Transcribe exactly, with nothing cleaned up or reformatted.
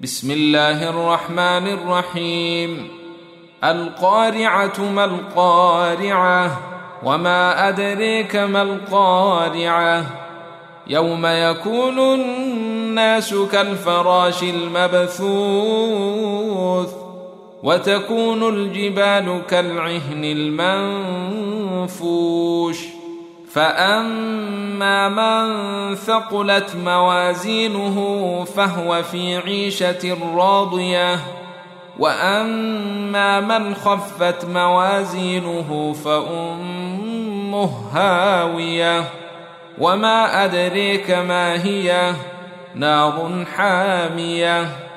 بسم الله الرحمن الرحيم. القارعة ما القارعة وما أدريك ما القارعة يوم يكون الناس كالفراش المبثوث وتكون الجبال كالعهن المنفوش فأما من ثقلت موازينه فهو في عيشة راضية وأما من خفت موازينه فأمه هاوية وما أدريك ما هي نار حامية